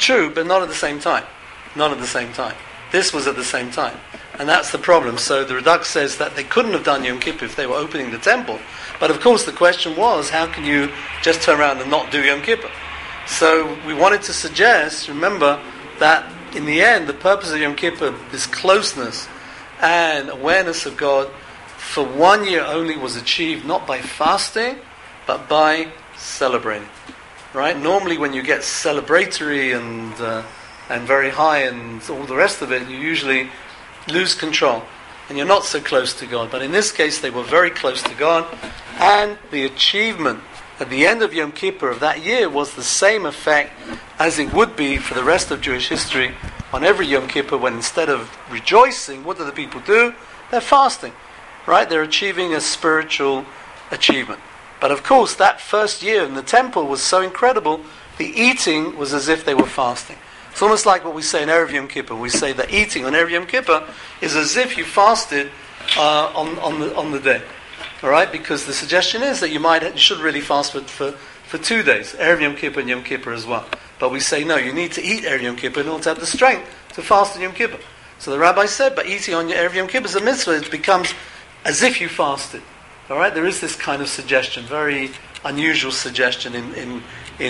True, but not at the same time. Not at the same time. This was at the same time. And that's the problem. So the Radak says that they couldn't have done Yom Kippur if they were opening the temple. But of course the question was, how can you just turn around and not do Yom Kippur? So we wanted to suggest, remember, that in the end, the purpose of Yom Kippur, this closeness and awareness of God, for 1 year only was achieved not by fasting, but by celebrating. Right? Normally when you get celebratory and very high and all the rest of it, you usually lose control. And you're not so close to God. But in this case, they were very close to God. And the achievement at the end of Yom Kippur of that year was the same effect as it would be for the rest of Jewish history on every Yom Kippur, when instead of rejoicing, what do the people do? They're fasting. Right? They're achieving a spiritual achievement. But of course, that first year in the temple was so incredible, the eating was as if they were fasting. It's almost like what we say in Erev Yom Kippur. We say that eating on Erev Yom Kippur is as if you fasted on the day. All right? Because the suggestion is that you should really fast for 2 days, Erev Yom Kippur and Yom Kippur as well. But we say, no, you need to eat Erev Yom Kippur in order to have the strength to fast on Yom Kippur. So the rabbi said, by eating on your Erev Yom Kippur as a mitzvah, it becomes as if you fasted. All right? There is this kind of suggestion, very unusual suggestion in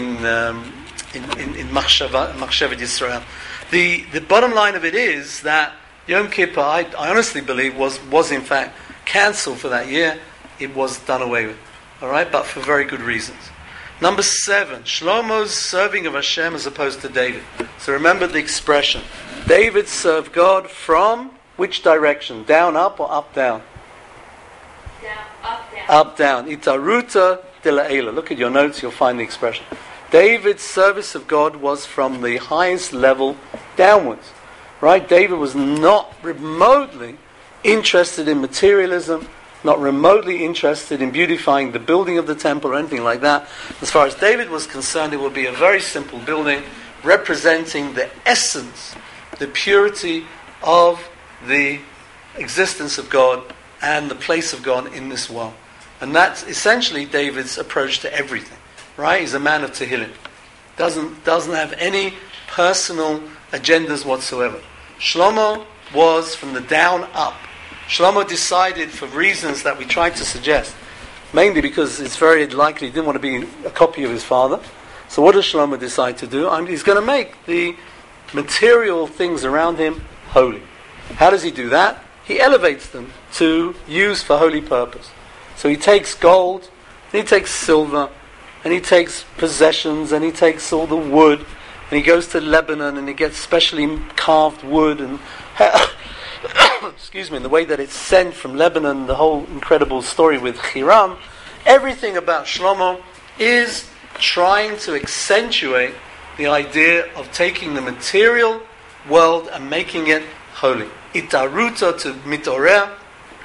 Machshavet Yisrael. The bottom line of it is that Yom Kippur, I honestly believe, was in fact cancelled for that year. It was done away with. All right? But for very good reasons. Number 7, Shlomo's serving of Hashem as opposed to David. So remember the expression. David served God from which direction? Down, up, or up, down? Down, up, down. Up, down. Itaruta de la'ela. Look at your notes, you'll find the expression. David's service of God was from the highest level downwards. Right? David was not remotely interested in materialism, not remotely interested in beautifying the building of the temple or anything like that. As far as David was concerned, it would be a very simple building representing the essence, the purity of the existence of God and the place of God in this world. And that's essentially David's approach to everything. Right? He's a man of Tehillim. Doesn't have any personal agendas whatsoever. Shlomo was from the down up. Shlomo decided, for reasons that we tried to suggest, mainly because it's very likely he didn't want to be a copy of his father. So what does Shlomo decide to do? He's going to make the material things around him holy. How does he do that? He elevates them to use for holy purpose. So he takes gold, and he takes silver, and he takes possessions, and he takes all the wood, and he goes to Lebanon, and he gets specially carved wood, and excuse me, and the way that it's sent from Lebanon, the whole incredible story with Hiram, everything about Shlomo is trying to accentuate the idea of taking the material world and making it holy. Itaruta, to mitorer,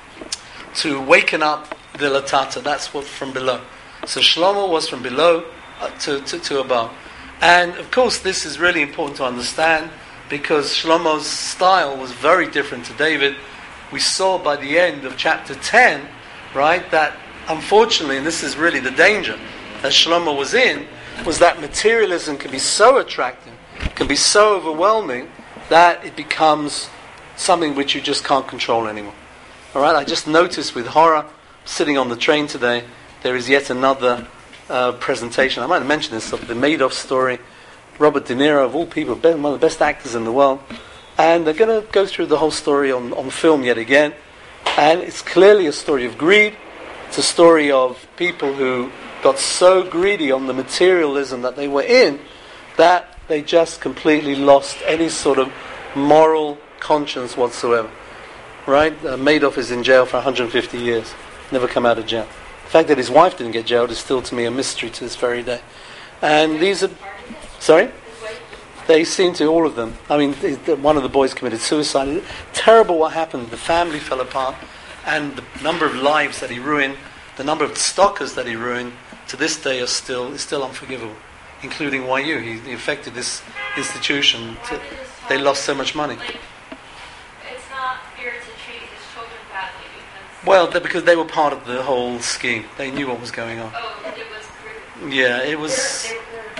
to waken up the latata. That's what from below. So Shlomo was from below to above. And of course this is really important to understand, because Shlomo's style was very different to David. We saw by the end of chapter 10, right, that unfortunately, and this is really the danger that Shlomo was in, was that materialism can be so attractive, can be so overwhelming, that it becomes something which you just can't control anymore. All right, I just noticed with horror, sitting on the train today, there is yet another presentation. I might have mentioned this, of the Madoff story. Robert De Niro, of all people, one of the best actors in the world. And they're going to go through the whole story on film yet again. And it's clearly a story of greed. It's a story of people who got so greedy on the materialism that they were in, that they just completely lost any sort of moral conscience whatsoever. Right? Madoff is in jail for 150 years. Never come out of jail. The fact that his wife didn't get jailed is still to me a mystery to this very day. And these are... Sorry? They seem to, all of them. I mean, one of the boys committed suicide. Terrible what happened. The family fell apart. And the number of lives that he ruined, the number of stockers that he ruined, to this day is still unforgivable. Including YU. He affected this institution. They lost so much money. Like, it's not fair to treat his children badly because... Well, because they were part of the whole scheme. They knew what was going on. Oh, it was... Yeah, it was... They're adults.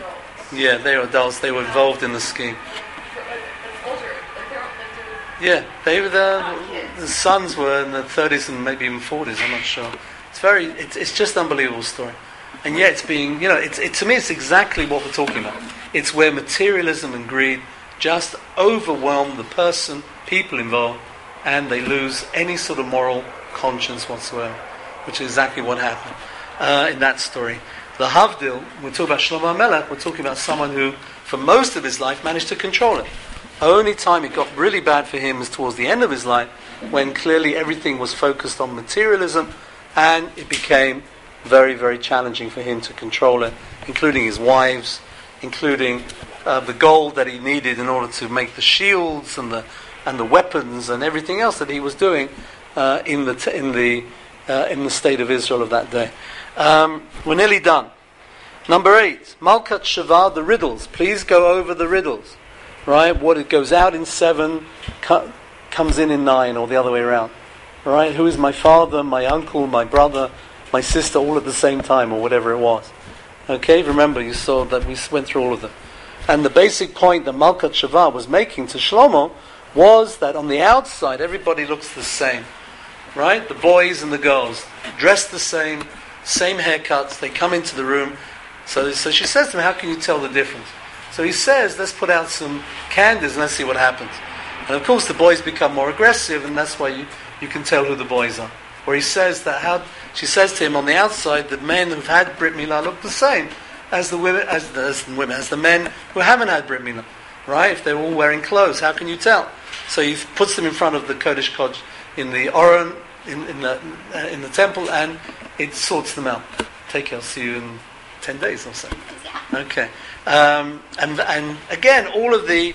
Yeah, they were adults. They were involved in the scheme. Older, like they're Yeah, they were the sons were in the 30s and maybe even 40s. I'm not sure. It's just an unbelievable story, and yet it's being, to me it's exactly what we're talking about. It's where materialism and greed just overwhelm the people involved, and they lose any sort of moral conscience whatsoever, which is exactly what happened in that story. The Havdil, we're talking about Shlomo HaMelech, we're talking about someone who, for most of his life, managed to control it. Only time it got really bad for him was towards the end of his life, when clearly everything was focused on materialism, and it became very, very challenging for him to control it, including his wives, including the gold that he needed in order to make the shields and the weapons and everything else that he was doing in the state of Israel of that day. We're nearly done. Number 8, Malkat Shava, the riddles. Please go over the riddles. Right? What it goes out in 7 comes in 9, or the other way around. Right? Who is my father, my uncle, my brother, my sister, all at the same time, or whatever it was. Okay? Remember, you saw that we went through all of them. And the basic point that Malkat Shava was making to Shlomo was that on the outside, everybody looks the same. Right? The boys and the girls, dressed the same haircuts, they come into the room. So she says to him, how can you tell the difference? So he says, let's put out some candles and let's see what happens. And of course the boys become more aggressive, and that's why you can tell who the boys are. Or he says that she says to him on the outside, the men who've had Brit Milah look the same as the women, as the men who haven't had Brit Milah. Right? If they're all wearing clothes, how can you tell? So he puts them in front of the Kodesh Kodesh in the Oron, in the temple, and it sorts them out. Take care, I'll see you in 10 days or so. Okay. And again, all of the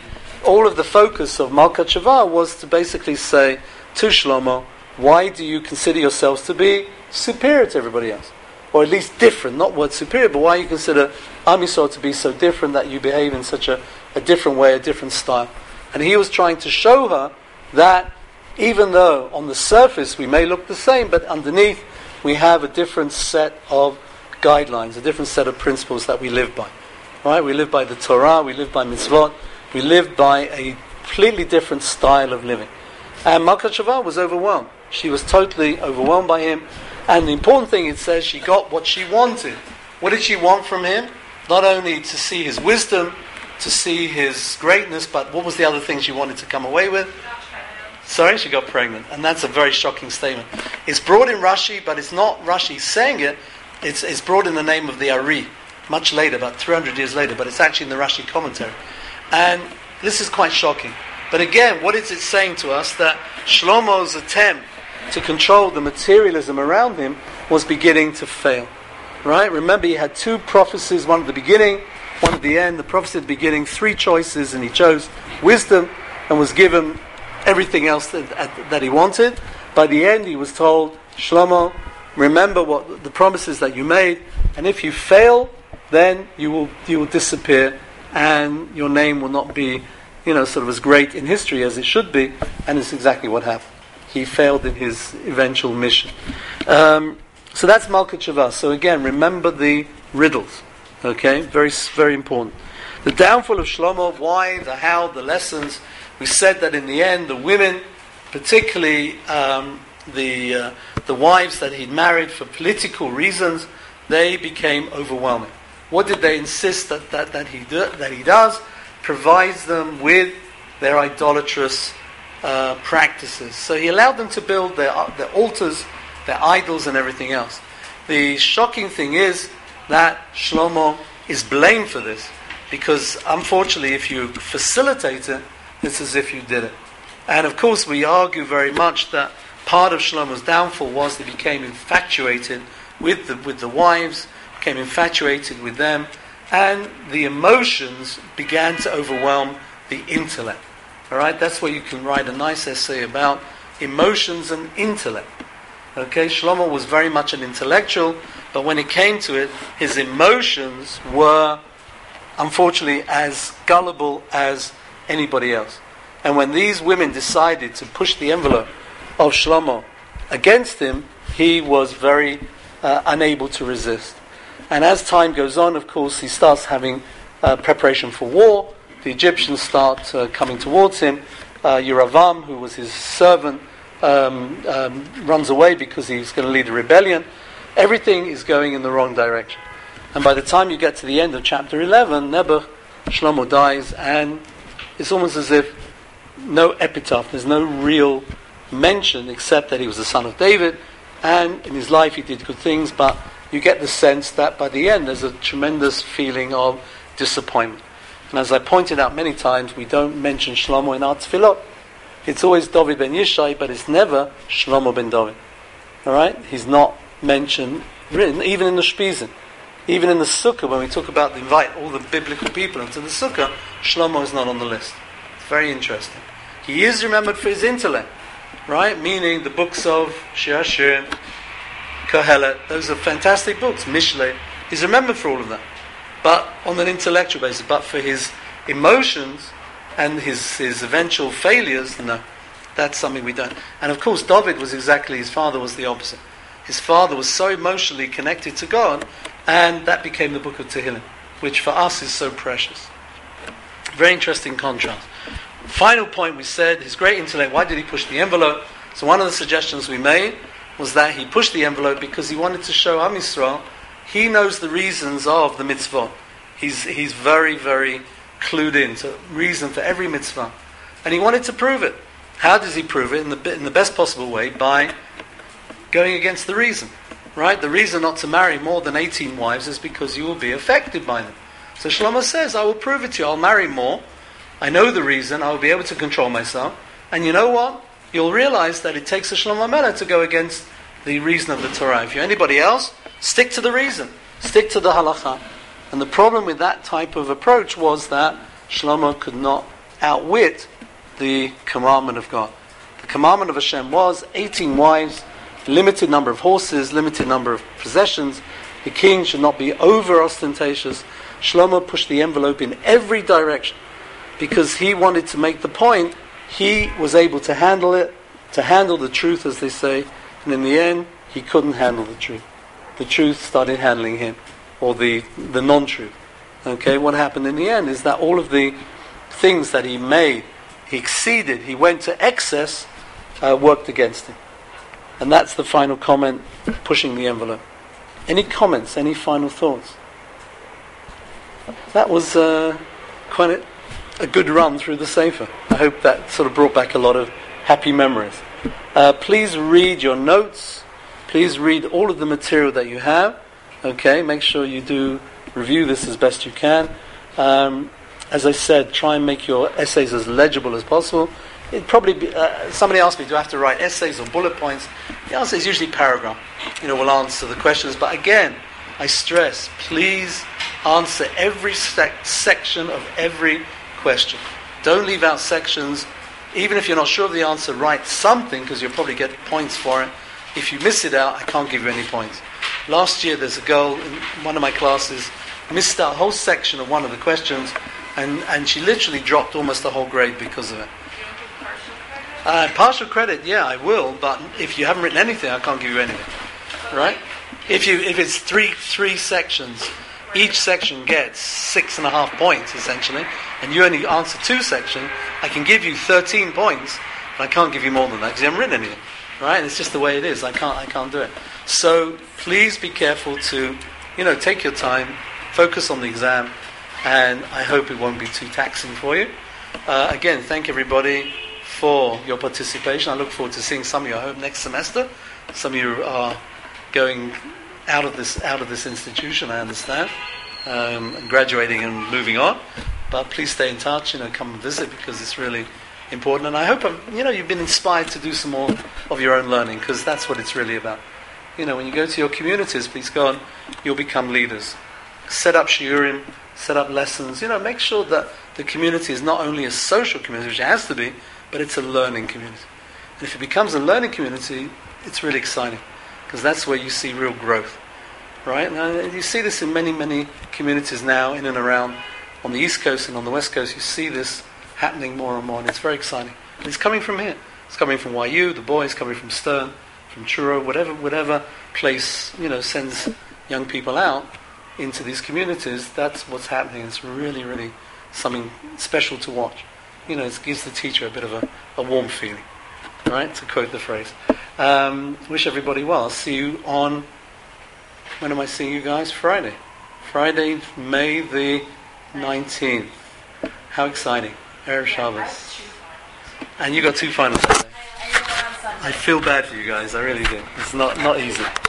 focus of Malkat Shava was to basically say to Shlomo, why do you consider yourselves to be superior to everybody else? Or at least different, not word superior, but why you consider Am Yisrael to be so different that you behave in such a different way, a different style. And he was trying to show her that even though on the surface we may look the same, but underneath we have a different set of guidelines, a different set of principles that we live by. Right? We live by the Torah, we live by mitzvot, we live by a completely different style of living. And Malkat Shava was overwhelmed. She was totally overwhelmed by him. And the important thing, it says, she got what she wanted. What did she want from him? Not only to see his wisdom, to see his greatness, but what was the other thing she wanted to come away with? Sorry, she got pregnant. And that's a very shocking statement. It's brought in Rashi, but it's not Rashi saying it. It's brought in the name of the Ari, much later, about 300 years later, but it's actually in the Rashi commentary. And this is quite shocking. But again, what is it saying to us? That Shlomo's attempt to control the materialism around him was beginning to fail. Right? Remember, he had 2 prophecies, one at the beginning, one at the end. The prophecy at the beginning, 3 choices, and he chose wisdom and was given everything else that he wanted. By the end, he was told, Shlomo, remember what the promises that you made, and if you fail, then you will disappear, and your name will not be, sort of as great in history as it should be. And it's exactly what happened. He failed in his eventual mission. So that's Malkat Shava. So again, remember the riddles. Okay, very, very important. The downfall of Shlomo, why, the how, the lessons. We said that in the end, the women, particularly the wives that he'd married for political reasons, they became overwhelming. What did they insist that he does? Provides them with their idolatrous practices. So he allowed them to build their altars, their idols, and everything else. The shocking thing is that Shlomo is blamed for this, because unfortunately, if you facilitate it, it's as if you did it. And of course, we argue very much that part of Shlomo's downfall was he became infatuated with the wives, became infatuated with them, and the emotions began to overwhelm the intellect. All right, that's where you can write a nice essay about emotions and intellect. Okay, Shlomo was very much an intellectual, but when it came to it, his emotions were, unfortunately, as gullible as anybody else. And when these women decided to push the envelope of Shlomo against him, he was very unable to resist. And as time goes on, of course, he starts having preparation for war. The Egyptians start coming towards him. Yeravam, who was his servant, runs away because he's going to lead a rebellion. Everything is going in the wrong direction. And by the time you get to the end of chapter 11, Shlomo dies, and it's almost as if no epitaph, there's no real mention except that he was the son of David, and in his life he did good things, but you get the sense that by the end there's a tremendous feeling of disappointment. And as I pointed out many times, we don't mention Shlomo in our tefillot. It's always David ben Yishai, but it's never Shlomo ben David. Alright? He's not mentioned, written, even in the Shpizin. Even in the Sukkah, when we talk about invite all the biblical people into the Sukkah, Shlomo is not on the list. It's very interesting. He is remembered for his intellect, right? Meaning the books of Shir Hashirim, Kohelet, those are fantastic books. Mishlei, he's remembered for all of that. But on an intellectual basis, but for his emotions and his eventual failures, no. That's something we don't. And of course, David was exactly, his father was the opposite. His father was so emotionally connected to God, and that became the book of Tehillim, which for us is so precious. Very interesting contrast. Final point, we said, his great intellect, why did he push the envelope? So one of the suggestions we made was that he pushed the envelope because he wanted to show Am Yisrael he knows the reasons of the mitzvah. He's very, very clued in to reason for every mitzvah. And he wanted to prove it. How does he prove it? In the best possible way, by going against the reason. Right? The reason not to marry more than 18 wives is because you will be affected by them. So Shlomo says, I will prove it to you. I'll marry more. I know the reason. I will be able to control myself. And you know what? You'll realize that it takes a Shlomo Melech to go against the reason of the Torah. If you're anybody else, stick to the reason. Stick to the halacha. And the problem with that type of approach was that Shlomo could not outwit the commandment of God. The commandment of Hashem was 18 wives, limited number of horses, limited number of possessions. The king should not be over ostentatious. Shlomo pushed the envelope in every direction because he wanted to make the point he was able to handle it, to handle the truth, as they say, and in the end he couldn't handle the truth. The truth started handling him, or the non-truth. Okay, what happened in the end is that all of the things that he made, he exceeded, he went to excess, worked against him. And that's the final comment, pushing the envelope. Any comments, any final thoughts? That was quite a good run through the Sefer. I hope that sort of brought back a lot of happy memories. Please read your notes. Please read all of the material that you have. Okay, make sure you do review this as best you can. As I said, try and make your essays as legible as possible. It'd probably be, somebody asked me, do I have to write essays or bullet points? The answer is usually paragraph. We'll answer the questions. But again, I stress, please answer every section of every question. Don't leave out sections. Even if you're not sure of the answer, write something, because you'll probably get points for it. If you miss it out, I can't give you any points. Last year, there's a girl in one of my classes missed out a whole section of one of the questions, and she literally dropped almost the whole grade because of it. Partial credit, yeah, I will, but if you haven't written anything, I can't give you anything. Right? If it's three sections, each section gets 6.5 points, essentially, and you only answer 2 sections, I can give you 13 points, but I can't give you more than that, because you haven't written anything. Right? And it's just the way it is. I can't do it. So, please be careful to, take your time, focus on the exam, and I hope it won't be too taxing for you. Again, thank everybody for your participation. I look forward to seeing some of you, I hope, next semester. Some of you are going out of this institution, I understand, and graduating and moving on. But please stay in touch, come and visit, because it's really important. And I hope, you've been inspired to do some more of your own learning, because that's what it's really about. When you go to your communities, please God, you'll become leaders. Set up shiurim, set up lessons. Make sure that the community is not only a social community, which it has to be, but it's a learning community. And if it becomes a learning community, it's really exciting, because that's where you see real growth. Right? And you see this in many, many communities now, in and around, on the East Coast and on the West Coast. You see this happening more and more, and it's very exciting. And it's coming from here. It's coming from YU, the boys, coming from Stern, from Truro, whatever place, sends young people out. into these communities, that's what's happening. It's really, really something special to watch. It gives the teacher a bit of a warm feeling, right? To quote the phrase. Wish everybody well. I'll see you on, when am I seeing you guys? Friday, May the 19th. How exciting. Erev Shabbos. And you got 2 finals today. I feel bad for you guys, I really do. It's not easy.